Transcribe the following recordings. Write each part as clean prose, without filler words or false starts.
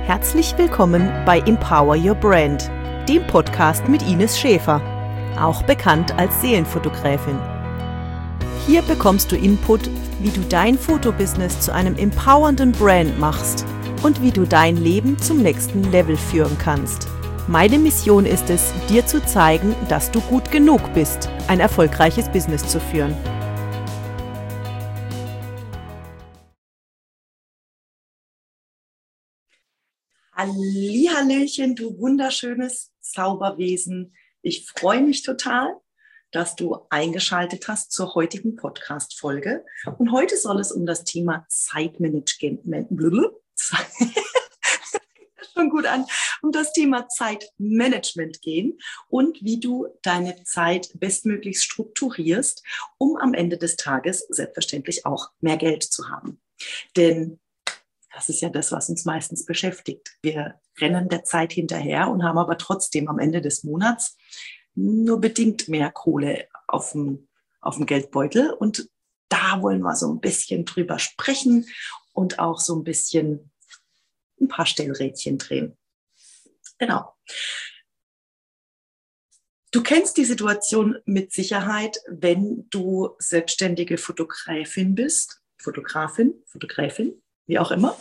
Herzlich willkommen bei Empower Your Brand, dem Podcast mit Ines Schäfer, auch bekannt als Seelenfotogräfin. Hier bekommst du Input, wie du dein Fotobusiness zu einem empowernden Brand machst und wie du dein Leben zum nächsten Level führen kannst. Meine Mission ist es, dir zu zeigen, dass du gut genug bist, ein erfolgreiches Business zu führen. Hallihallöchen, du wunderschönes Zauberwesen. Ich freue mich total, dass du eingeschaltet hast zur heutigen Podcast-Folge. Und heute soll es um das Thema Zeitmanagement, schon gut an, um das Thema Zeitmanagement gehen und wie du deine Zeit bestmöglichst strukturierst, um am Ende des Tages selbstverständlich auch mehr Geld zu haben. Denn das ist ja das, was uns meistens beschäftigt. Wir rennen der Zeit hinterher und haben aber trotzdem am Ende des Monats nur bedingt mehr Kohle auf dem Geldbeutel. Und da wollen wir so ein bisschen drüber sprechen und auch so ein paar Stellrädchen drehen. Genau. Du kennst die Situation mit Sicherheit, wenn du selbstständige Fotografin bist, Fotografin, wie auch immer,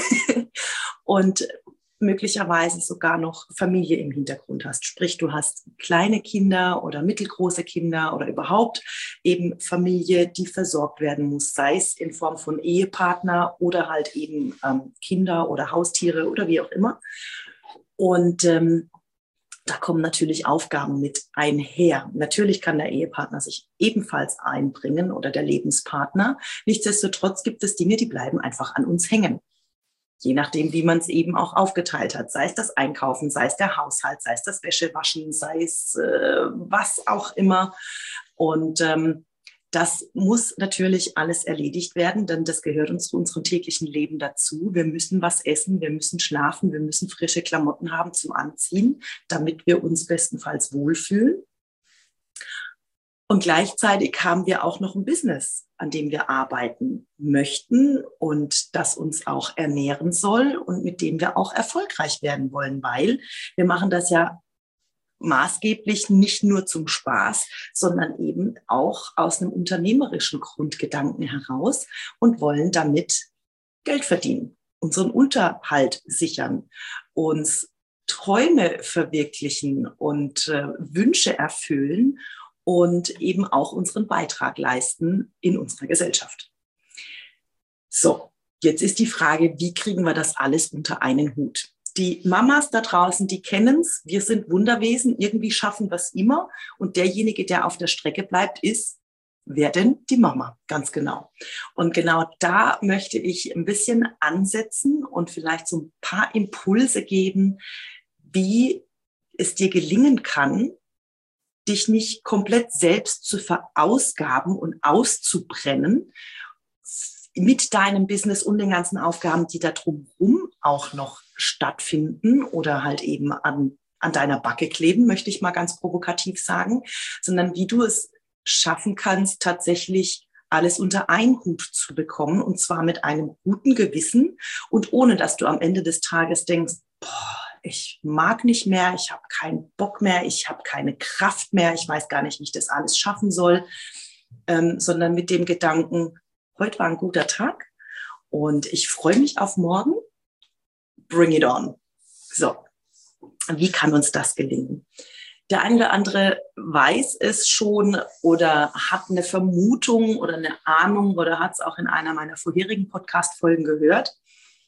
und möglicherweise sogar noch Familie im Hintergrund hast. Sprich, du hast kleine Kinder oder mittelgroße Kinder oder überhaupt eben Familie, die versorgt werden muss, sei es in Form von Ehepartner oder halt eben Kinder oder Haustiere oder wie auch immer. Und da kommen natürlich Aufgaben mit einher. Natürlich kann der Ehepartner sich ebenfalls einbringen oder der Lebenspartner. Nichtsdestotrotz gibt es Dinge, die bleiben einfach an uns hängen. Je nachdem, wie man es eben auch aufgeteilt hat. Sei es das Einkaufen, sei es der Haushalt, sei es das Wäschewaschen, sei es was auch immer. Und das muss natürlich alles erledigt werden, denn das gehört uns zu unserem täglichen Leben dazu. Wir müssen was essen, wir müssen schlafen, wir müssen frische Klamotten haben zum Anziehen, damit wir uns bestenfalls wohlfühlen. Und gleichzeitig haben wir auch noch ein Business, an dem wir arbeiten möchten und das uns auch ernähren soll und mit dem wir auch erfolgreich werden wollen, weil wir machen das ja maßgeblich nicht nur zum Spaß, sondern eben auch aus einem unternehmerischen Grundgedanken heraus und wollen damit Geld verdienen, unseren Unterhalt sichern, uns Träume verwirklichen und Wünsche erfüllen und eben auch unseren Beitrag leisten in unserer Gesellschaft. So, jetzt ist die Frage, wie kriegen wir das alles unter einen Hut? Die Mamas da draußen, die kennen es. Wir sind Wunderwesen. Irgendwie schaffen wir es immer. Und derjenige, der auf der Strecke bleibt, ist, wer denn? Die Mama. Ganz genau. Und genau da möchte ich ein bisschen ansetzen und vielleicht so ein paar Impulse geben, wie es dir gelingen kann, dich nicht komplett selbst zu verausgaben und auszubrennen mit deinem Business und den ganzen Aufgaben, die da drumherum auch noch stattfinden oder halt eben an deiner Backe kleben, möchte ich mal ganz provokativ sagen, sondern wie du es schaffen kannst, tatsächlich alles unter einen Hut zu bekommen und zwar mit einem guten Gewissen und ohne, dass du am Ende des Tages denkst, boah, ich mag nicht mehr, ich habe keinen Bock mehr, ich habe keine Kraft mehr, ich weiß gar nicht, wie ich das alles schaffen soll, sondern mit dem Gedanken, heute war ein guter Tag und ich freue mich auf morgen. Bring it on. So, wie kann uns das gelingen? Der eine oder andere weiß es schon oder hat eine Vermutung oder eine Ahnung oder hat es auch in einer meiner vorherigen Podcast-Folgen gehört.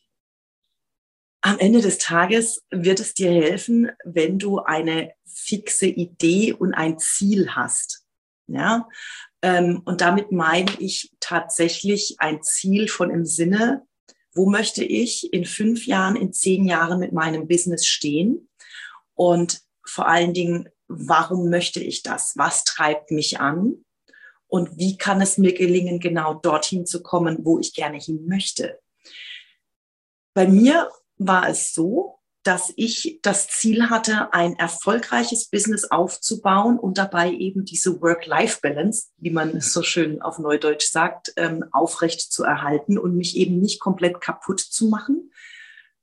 Am Ende des Tages wird es dir helfen, wenn du eine fixe Idee und ein Ziel hast. Ja? Und damit meine ich tatsächlich ein Ziel von im Sinne, wo möchte ich in 5 Jahren, in 10 Jahren mit meinem Business stehen? Und vor allen Dingen, warum möchte ich das? Was treibt mich an? Und wie kann es mir gelingen, genau dorthin zu kommen, wo ich gerne hin möchte? Bei mir war es so, dass ich das Ziel hatte, ein erfolgreiches Business aufzubauen und dabei eben diese Work-Life-Balance, wie man es so schön auf Neudeutsch sagt, aufrecht zu erhalten und mich eben nicht komplett kaputt zu machen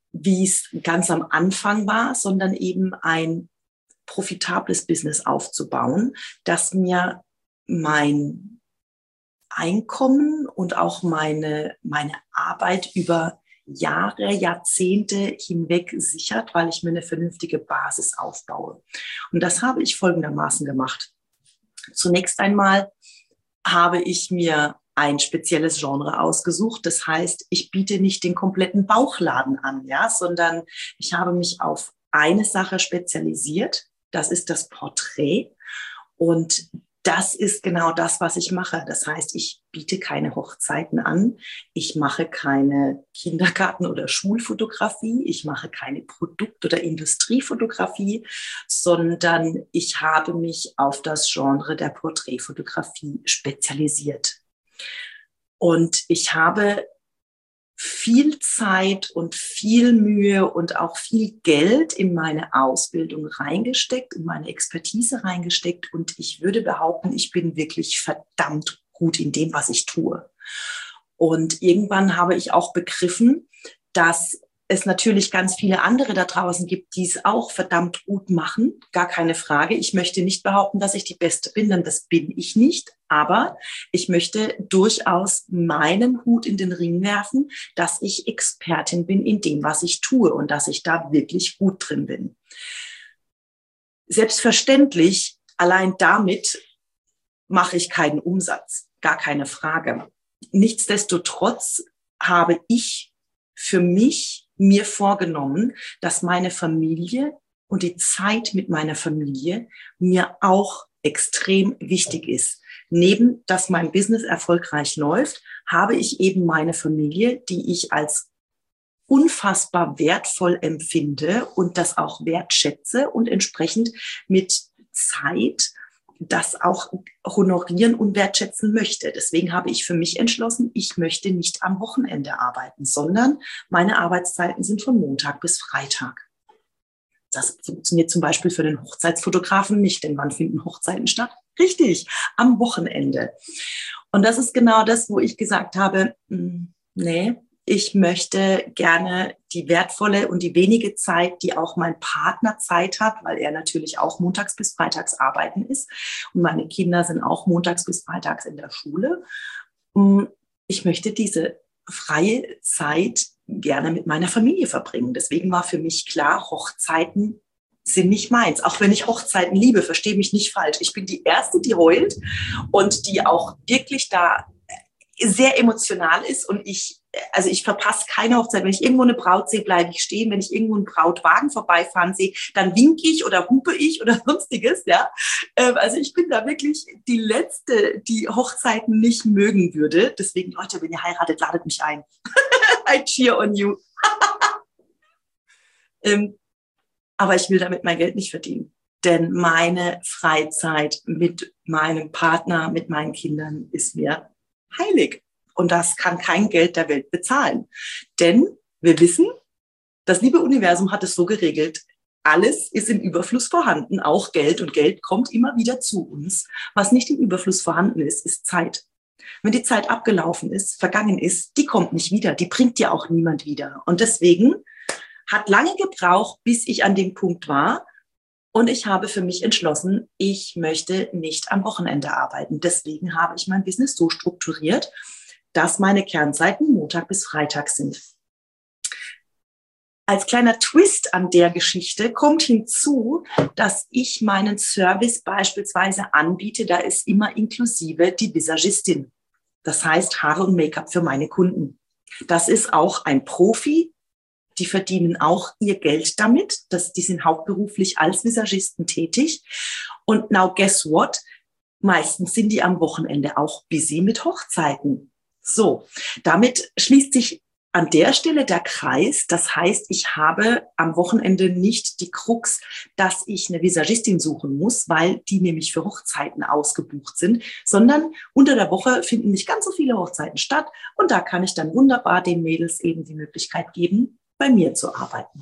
wie es ganz am Anfang war, sondern eben ein profitables Business aufzubauen, das mir mein Einkommen und auch meine Arbeit über Jahre, Jahrzehnte hinweg sichert, weil ich mir eine vernünftige Basis aufbaue. Und das habe ich folgendermaßen gemacht. Zunächst einmal habe ich mir ein spezielles Genre ausgesucht. Das heißt, ich biete nicht den kompletten Bauchladen an, ja, sondern ich habe mich auf eine Sache spezialisiert. Das ist das Porträt. Und das ist genau das, was ich mache. Das heißt, ich biete keine Hochzeiten an. Ich mache keine Kindergarten- oder Schulfotografie. Ich mache keine Produkt- oder Industriefotografie, sondern ich habe mich auf das Genre der Porträtfotografie spezialisiert. Und ich habe viel Zeit und viel Mühe und auch viel Geld in meine Ausbildung reingesteckt, in meine Expertise reingesteckt. Und ich würde behaupten, ich bin wirklich verdammt gut in dem, was ich tue. Und irgendwann habe ich auch begriffen, dass es natürlich ganz viele andere da draußen gibt, die es auch verdammt gut machen. Gar keine Frage. Ich möchte nicht behaupten, dass ich die Beste bin, denn das bin ich nicht. Aber ich möchte durchaus meinen Hut in den Ring werfen, dass ich Expertin bin in dem, was ich tue und dass ich da wirklich gut drin bin. Selbstverständlich, allein damit mache ich keinen Umsatz. Gar keine Frage. Nichtsdestotrotz habe ich für mich mir vorgenommen, dass meine Familie und die Zeit mit meiner Familie mir auch extrem wichtig ist. Neben, dass mein Business erfolgreich läuft, habe ich eben meine Familie, die ich als unfassbar wertvoll empfinde und das auch wertschätze und entsprechend mit Zeit das auch honorieren und wertschätzen möchte. Deswegen habe ich für mich entschlossen, ich möchte nicht am Wochenende arbeiten, sondern meine Arbeitszeiten sind von Montag bis Freitag. Das funktioniert zum Beispiel für den Hochzeitsfotografen nicht, denn wann finden Hochzeiten statt? Richtig, am Wochenende. Und das ist genau das, wo ich gesagt habe, nee, ich möchte gerne die wertvolle und die wenige Zeit, die auch mein Partner Zeit hat, weil er natürlich auch montags bis freitags arbeiten ist. Und meine Kinder sind auch montags bis freitags in der Schule. Ich möchte diese freie Zeit gerne mit meiner Familie verbringen. Deswegen war für mich klar, Hochzeiten sind nicht meins. Auch wenn ich Hochzeiten liebe, verstehe mich nicht falsch. Ich bin die Erste, die heult und die auch wirklich da sehr emotional ist und ich verpasse keine Hochzeit. Wenn ich irgendwo eine Braut sehe, bleibe ich stehen. Wenn ich irgendwo einen Brautwagen vorbeifahren sehe, dann winke ich oder hupe ich oder sonstiges, ja. Also ich bin da wirklich die Letzte, die Hochzeiten nicht mögen würde. Deswegen, Leute, wenn ihr heiratet, ladet mich ein. I cheer on you. Aber ich will damit mein Geld nicht verdienen. Denn meine Freizeit mit meinem Partner, mit meinen Kindern ist mir heilig. Und das kann kein Geld der Welt bezahlen. Denn wir wissen, das liebe Universum hat es so geregelt, alles ist im Überfluss vorhanden, auch Geld. Und Geld kommt immer wieder zu uns. Was nicht im Überfluss vorhanden ist, ist Zeit. Wenn die Zeit abgelaufen ist, vergangen ist, die kommt nicht wieder. Die bringt dir auch niemand wieder. Und deswegen hat lange gebraucht, bis ich an dem Punkt war. Und ich habe für mich entschlossen, ich möchte nicht am Wochenende arbeiten. Deswegen habe ich mein Business so strukturiert, dass meine Kernzeiten Montag bis Freitag sind. Als kleiner Twist an der Geschichte kommt hinzu, dass ich meinen Service beispielsweise anbiete, da ist immer inklusive die Visagistin. Das heißt Haare und Make-up für meine Kunden. Das ist auch ein Profi. Die verdienen auch ihr Geld damit. Die sind hauptberuflich als Visagisten tätig. Und now guess what? Meistens sind die am Wochenende auch busy mit Hochzeiten. So, damit schließt sich an der Stelle der Kreis. Das heißt, ich habe am Wochenende nicht die Krux, dass ich eine Visagistin suchen muss, weil die nämlich für Hochzeiten ausgebucht sind, sondern unter der Woche finden nicht ganz so viele Hochzeiten statt. Und da kann ich dann wunderbar den Mädels eben die Möglichkeit geben, bei mir zu arbeiten.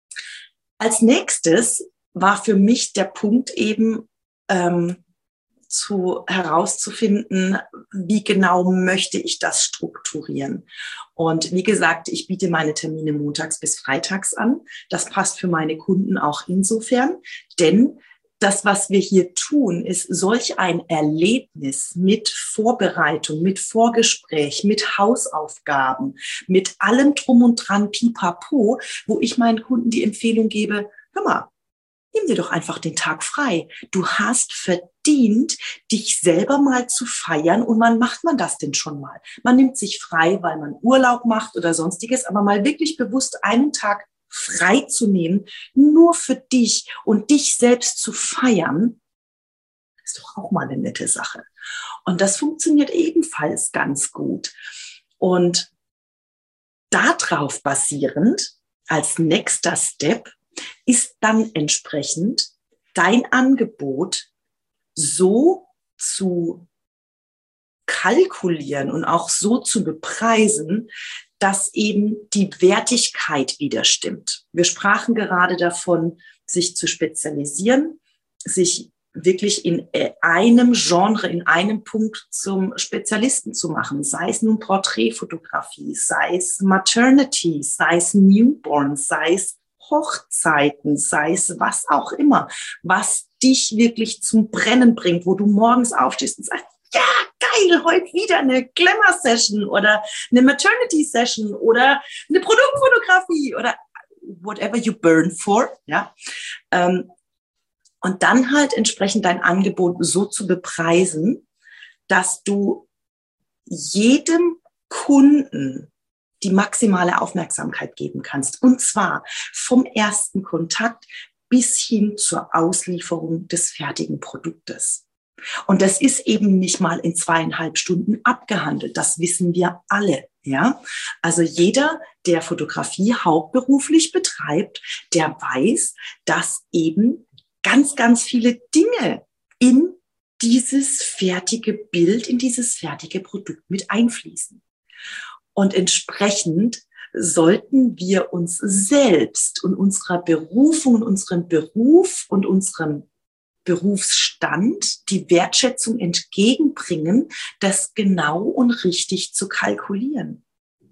Als nächstes war für mich der Punkt eben herauszufinden, wie genau möchte ich das strukturieren. Und wie gesagt, ich biete meine Termine montags bis freitags an. Das passt für meine Kunden auch insofern, denn das, was wir hier tun, ist solch ein Erlebnis mit Vorbereitung, mit Vorgespräch, mit Hausaufgaben, mit allem drum und dran, pipapo, wo ich meinen Kunden die Empfehlung gebe, hör mal, nimm dir doch einfach den Tag frei. Du hast verdient, dich selber mal zu feiern. Und wann macht man das denn schon mal? Man nimmt sich frei, weil man Urlaub macht oder sonstiges, aber mal wirklich bewusst einen Tag frei zu nehmen, nur für dich und dich selbst zu feiern, ist doch auch mal eine nette Sache. Und das funktioniert ebenfalls ganz gut. Und darauf basierend, als nächster Step, ist dann entsprechend dein Angebot so zu kalkulieren und auch so zu bepreisen, dass eben die Wertigkeit wieder stimmt. Wir sprachen gerade davon, sich zu spezialisieren, sich wirklich in einem Genre, in einem Punkt zum Spezialisten zu machen, sei es nun Porträtfotografie, sei es Maternity, sei es Newborn, sei es Hochzeiten, sei es was auch immer, was dich wirklich zum Brennen bringt, wo du morgens aufstehst und sagst, ja, geil, heute wieder eine Glamour-Session oder eine Maternity-Session oder eine Produktfotografie oder whatever you burn for, ja. Und dann halt entsprechend dein Angebot so zu bepreisen, dass du jedem Kunden die maximale Aufmerksamkeit geben kannst. Und zwar vom ersten Kontakt bis hin zur Auslieferung des fertigen Produktes. Und das ist eben nicht mal in 2,5 Stunden abgehandelt. Das wissen wir alle, ja. Also jeder, der Fotografie hauptberuflich betreibt, der weiß, dass eben ganz, ganz viele Dinge in dieses fertige Bild, in dieses fertige Produkt mit einfließen. Und entsprechend sollten wir uns selbst und unserer Berufung und unserem Beruf und unserem Berufsstand die Wertschätzung entgegenbringen, das genau und richtig zu kalkulieren.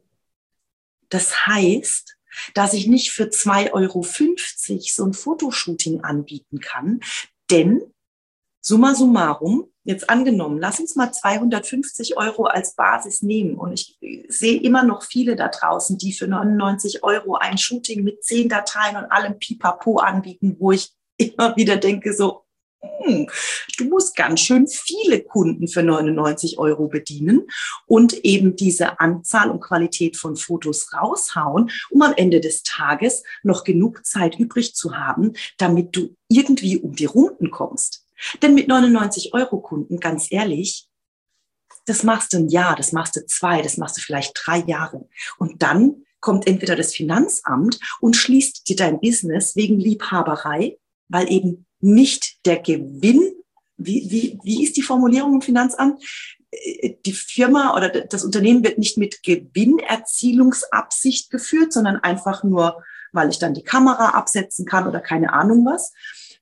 Das heißt, dass ich nicht für 2,50 € so ein Fotoshooting anbieten kann, denn summa summarum, jetzt angenommen, lass uns mal 250 € als Basis nehmen und ich sehe immer noch viele da draußen, die für 99 € ein Shooting mit 10 Dateien und allem Pipapo anbieten, wo ich immer wieder denke so, du musst ganz schön viele Kunden für 99 € bedienen und eben diese Anzahl und Qualität von Fotos raushauen, um am Ende des Tages noch genug Zeit übrig zu haben, damit du irgendwie um die Runden kommst. Denn mit 99 € Kunden, ganz ehrlich, das machst du ein Jahr, das machst du 2, das machst du vielleicht 3 Jahre. Und dann kommt entweder das Finanzamt und schließt dir dein Business wegen Liebhaberei, weil eben nicht der Gewinn, wie ist die Formulierung im Finanzamt? Die Firma oder das Unternehmen wird nicht mit Gewinnerzielungsabsicht geführt, sondern einfach nur, weil ich dann die Kamera absetzen kann oder keine Ahnung was.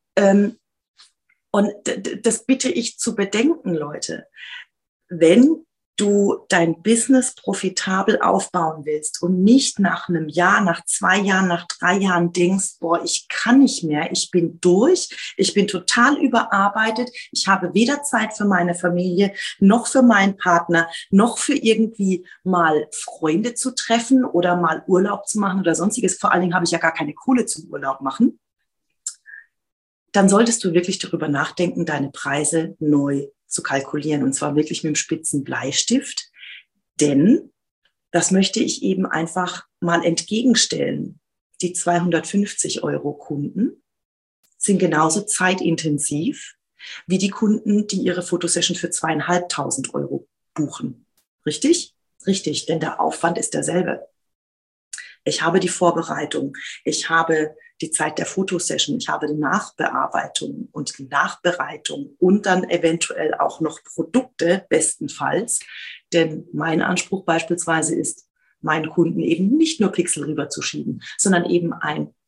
Und das bitte ich zu bedenken, Leute. Wenn du dein Business profitabel aufbauen willst und nicht nach einem Jahr, nach 2 Jahren, nach 3 Jahren denkst, boah, ich kann nicht mehr, ich bin durch, ich bin total überarbeitet, ich habe weder Zeit für meine Familie, noch für meinen Partner, noch für irgendwie mal Freunde zu treffen oder mal Urlaub zu machen oder sonstiges. Vor allen Dingen habe ich ja gar keine Kohle zum Urlaub machen. Dann solltest du wirklich darüber nachdenken, deine Preise neu zu kalkulieren und zwar wirklich mit dem spitzen Bleistift, denn das möchte ich eben einfach mal entgegenstellen. Die 250 € Kunden sind genauso zeitintensiv wie die Kunden, die ihre Fotosession für 2.500 € buchen. Richtig? Richtig, denn der Aufwand ist derselbe. Ich habe die Vorbereitung, ich habe die Zeit der Fotosession, ich habe die Nachbearbeitung und die Nachbereitung und dann eventuell auch noch Produkte bestenfalls. Denn mein Anspruch beispielsweise ist, meinen Kunden eben nicht nur Pixel rüberzuschieben, sondern eben ein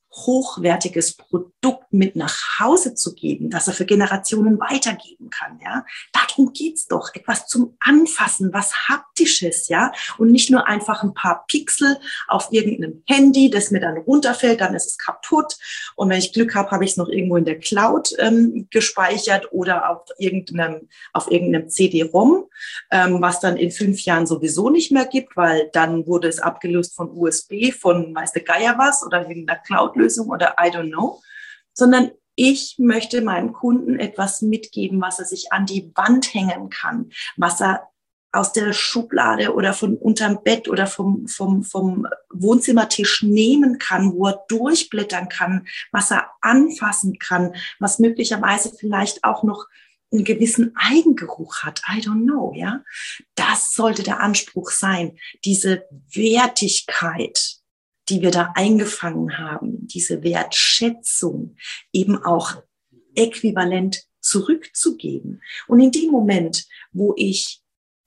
hochwertiges Produkt mit nach Hause zu geben, das er für Generationen weitergeben kann, ja. Darum geht's doch. Etwas zum Anfassen, was Haptisches, ja. Und nicht nur einfach ein paar Pixel auf irgendeinem Handy, das mir dann runterfällt, dann ist es kaputt. Und wenn ich Glück habe, habe ich es noch irgendwo in der Cloud gespeichert oder auf irgendeinem CD-ROM, was dann in 5 Jahren sowieso nicht mehr gibt, weil dann wurde es abgelöst von USB, von weiß der Geier was oder irgendeiner Cloud-Lösung oder I don't know, sondern ich möchte meinem Kunden etwas mitgeben, was er sich an die Wand hängen kann, was er aus der Schublade oder von unterm Bett oder vom Wohnzimmertisch nehmen kann, wo er durchblättern kann, was er anfassen kann, was möglicherweise vielleicht auch noch einen gewissen Eigengeruch hat. I don't know, ja. Das sollte der Anspruch sein, diese Wertigkeit, die wir da eingefangen haben, diese Wertschätzung eben auch äquivalent zurückzugeben. Und in dem Moment, wo ich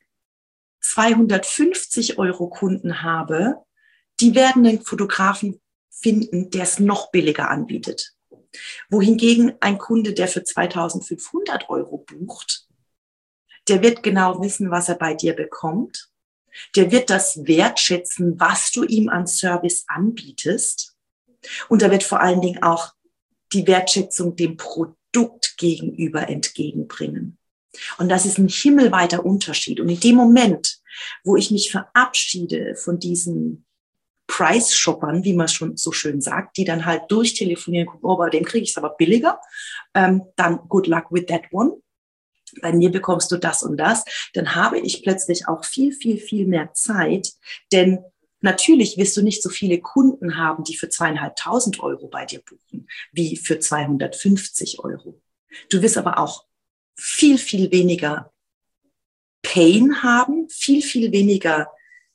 250 € Kunden habe, die werden einen Fotografen finden, der es noch billiger anbietet. Wohingegen ein Kunde, der für 2500 € bucht, der wird genau wissen, was er bei dir bekommt. Der wird das wertschätzen, was du ihm an Service anbietest. Und er wird vor allen Dingen auch die Wertschätzung dem Produkt gegenüber entgegenbringen. Und das ist ein himmelweiter Unterschied. Und in dem Moment, wo ich mich verabschiede von diesen Price-Shoppern, wie man schon so schön sagt, die dann halt durchtelefonieren, gucken, oh, bei dem kriege ich es aber billiger, dann good luck with that one. Bei mir bekommst du das und das, dann habe ich plötzlich auch viel, viel, viel mehr Zeit, denn natürlich wirst du nicht so viele Kunden haben, die für 2.500 € bei dir buchen, wie für 250 €. Du wirst aber auch viel, viel weniger Pain haben, viel, viel weniger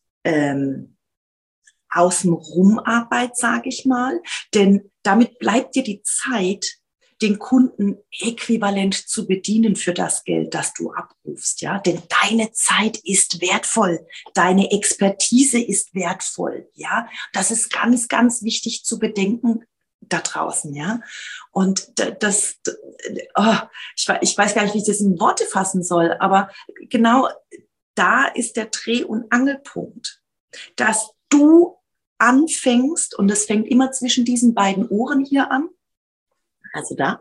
Außenrum-Arbeit, sage ich mal, denn damit bleibt dir die Zeit, den Kunden äquivalent zu bedienen für das Geld, das du abrufst, ja, denn deine Zeit ist wertvoll, deine Expertise ist wertvoll, ja, das ist ganz, ganz wichtig zu bedenken da draußen, ja, und ich weiß gar nicht, wie ich das in Worte fassen soll, aber genau da ist der Dreh- und Angelpunkt, dass du anfängst, und es fängt immer zwischen diesen beiden Ohren hier an, also da,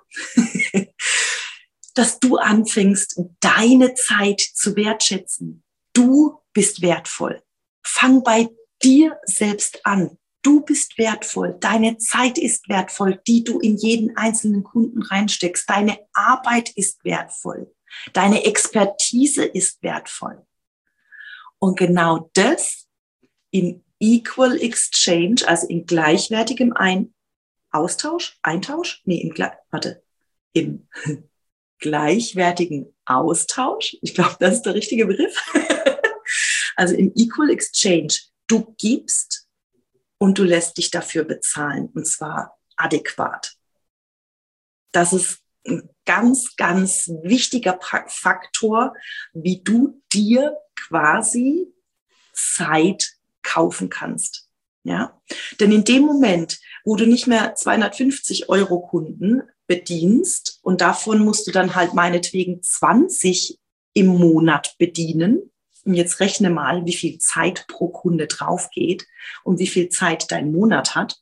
dass du anfängst, deine Zeit zu wertschätzen. Du bist wertvoll. Fang bei dir selbst an. Du bist wertvoll. Deine Zeit ist wertvoll, die du in jeden einzelnen Kunden reinsteckst. Deine Arbeit ist wertvoll. Deine Expertise ist wertvoll. Und genau das in Equal Exchange, also in gleichwertigem im gleichwertigen Austausch. Ich glaube, das ist der richtige Begriff. Also im Equal Exchange. Du gibst und du lässt dich dafür bezahlen. Und zwar adäquat. Das ist ein ganz, ganz wichtiger Faktor, wie du dir quasi Zeit kaufen kannst. Ja, denn in dem Moment, wo du nicht mehr 250 € Kunden bedienst und davon musst du dann halt meinetwegen 20 im Monat bedienen, und jetzt rechne mal, wie viel Zeit pro Kunde drauf geht und wie viel Zeit dein Monat hat.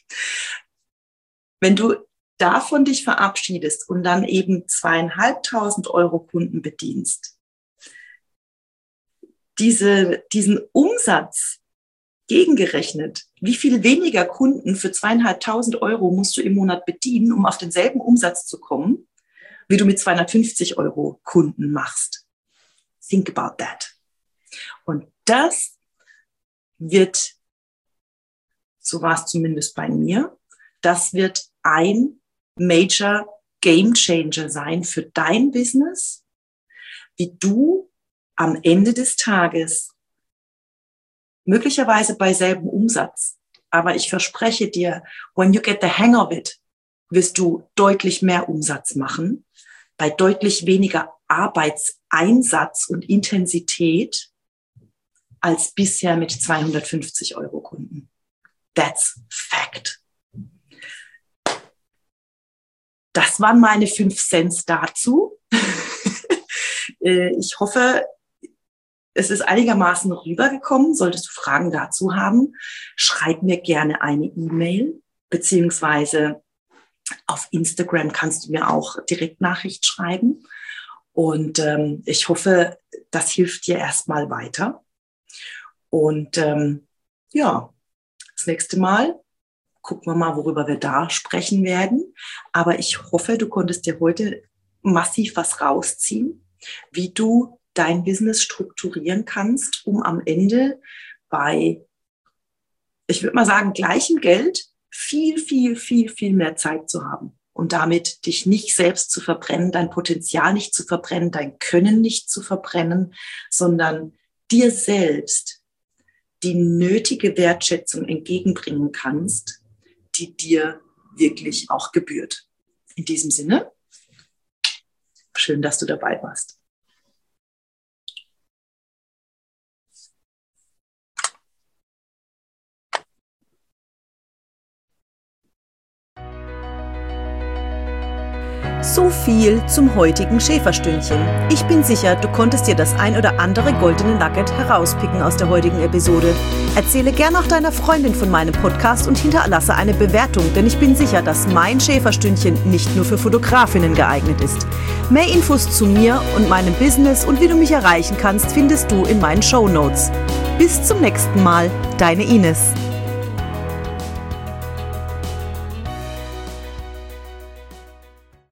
Wenn du davon dich verabschiedest und dann eben 2.500 € Kunden bedienst, diesen Umsatz gegengerechnet, wie viel weniger Kunden für 2.500 € musst du im Monat bedienen, um auf denselben Umsatz zu kommen, wie du mit 250 € Kunden machst. Think about that. Und das wird, so war es zumindest bei mir, das wird ein Major Game Changer sein für dein Business, wie du am Ende des Tages möglicherweise bei selben Umsatz. Aber ich verspreche dir, when you get the hang of it, wirst du deutlich mehr Umsatz machen, bei deutlich weniger Arbeitseinsatz und Intensität als bisher mit 250 € Kunden. That's fact. das waren meine 5 Cents dazu. Ich hoffe, es ist einigermaßen rübergekommen. Solltest du Fragen dazu haben, schreib mir gerne eine E-Mail, beziehungsweise auf Instagram kannst du mir auch Direktnachricht schreiben. Und ich hoffe, das hilft dir erstmal weiter. Und ja, das nächste Mal gucken wir mal, worüber wir da sprechen werden. Aber ich hoffe, du konntest dir heute massiv was rausziehen, wie du dein Business strukturieren kannst, um am Ende bei, ich würde mal sagen, gleichem Geld viel, viel, viel, viel mehr Zeit zu haben. Und damit dich nicht selbst zu verbrennen, dein Potenzial nicht zu verbrennen, dein Können nicht zu verbrennen, sondern dir selbst die nötige Wertschätzung entgegenbringen kannst, die dir wirklich auch gebührt. In diesem Sinne, schön, dass du dabei warst. So viel zum heutigen Schäferstündchen. Ich bin sicher, du konntest dir das ein oder andere goldene Nugget herauspicken aus der heutigen Episode. Erzähle gern auch deiner Freundin von meinem Podcast und hinterlasse eine Bewertung, denn ich bin sicher, dass mein Schäferstündchen nicht nur für Fotografinnen geeignet ist. Mehr Infos zu mir und meinem Business und wie du mich erreichen kannst, findest du in meinen Shownotes. Bis zum nächsten Mal, deine Ines.